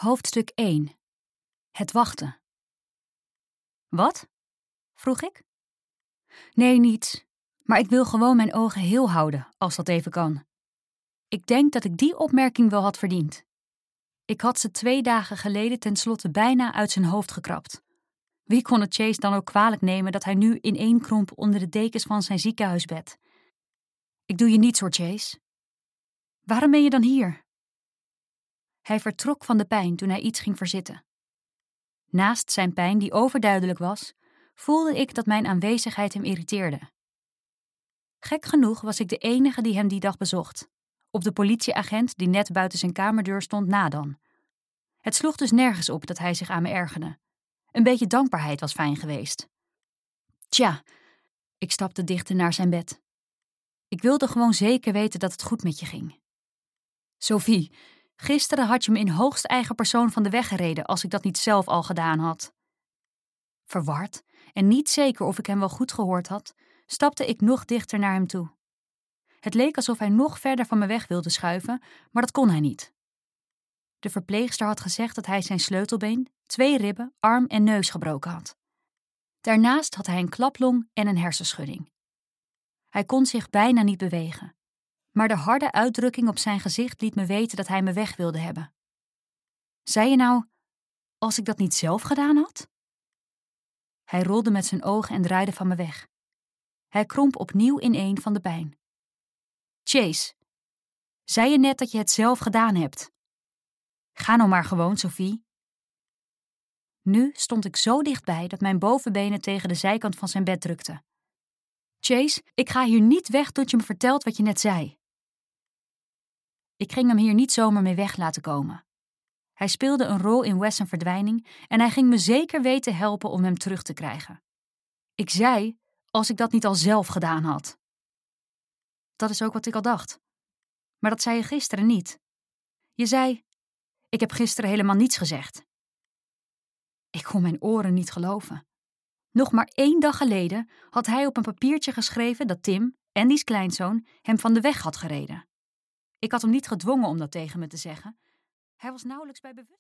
Hoofdstuk 1. Het wachten. Wat? Vroeg ik. Nee, niets. Maar ik wil gewoon mijn ogen heel houden, als dat even kan. Ik denk dat ik die opmerking wel had verdiend. Ik had ze 2 dagen geleden tenslotte bijna uit zijn hoofd gekrapt. Wie kon het Chase dan ook kwalijk nemen dat hij nu ineenkromp onder de dekens van zijn ziekenhuisbed? Ik doe je niets hoor, Chase. Waarom ben je dan hier? Hij vertrok van de pijn toen hij iets ging verzitten. Naast zijn pijn, die overduidelijk was, voelde ik dat mijn aanwezigheid hem irriteerde. Gek genoeg was ik de enige die hem die dag bezocht. Op de politieagent die net buiten zijn kamerdeur stond na dan. Het sloeg dus nergens op dat hij zich aan me ergerde. Een beetje dankbaarheid was fijn geweest. Tja, ik stapte dichter naar zijn bed. Ik wilde gewoon zeker weten dat het goed met je ging. Sophie, gisteren had je me in hoogst eigen persoon van de weg gereden als ik dat niet zelf al gedaan had. Verward en niet zeker of ik hem wel goed gehoord had, stapte ik nog dichter naar hem toe. Het leek alsof hij nog verder van me weg wilde schuiven, maar dat kon hij niet. De verpleegster had gezegd dat hij zijn sleutelbeen, 2 ribben, arm en neus gebroken had. Daarnaast had hij een klaplong en een hersenschudding. Hij kon zich bijna niet bewegen, maar de harde uitdrukking op zijn gezicht liet me weten dat hij me weg wilde hebben. Zei je nou, als ik dat niet zelf gedaan had? Hij rolde met zijn ogen en draaide van me weg. Hij kromp opnieuw ineen van de pijn. Chase, zei je net dat je het zelf gedaan hebt? Ga nou maar gewoon, Sophie. Nu stond ik zo dichtbij dat mijn bovenbenen tegen de zijkant van zijn bed drukten. Chase, ik ga hier niet weg tot je me vertelt wat je net zei. Ik ging hem hier niet zomaar mee weg laten komen. Hij speelde een rol in Wes' verdwijning en hij ging me zeker weten helpen om hem terug te krijgen. Ik zei, als ik dat niet al zelf gedaan had. Dat is ook wat ik al dacht. Maar dat zei je gisteren niet. Je zei, ik heb gisteren helemaal niets gezegd. Ik kon mijn oren niet geloven. Nog maar 1 dag geleden had hij op een papiertje geschreven dat Tim, Andy's kleinzoon, hem van de weg had gereden. Ik had hem niet gedwongen om dat tegen me te zeggen. Hij was nauwelijks bij bewustzijn.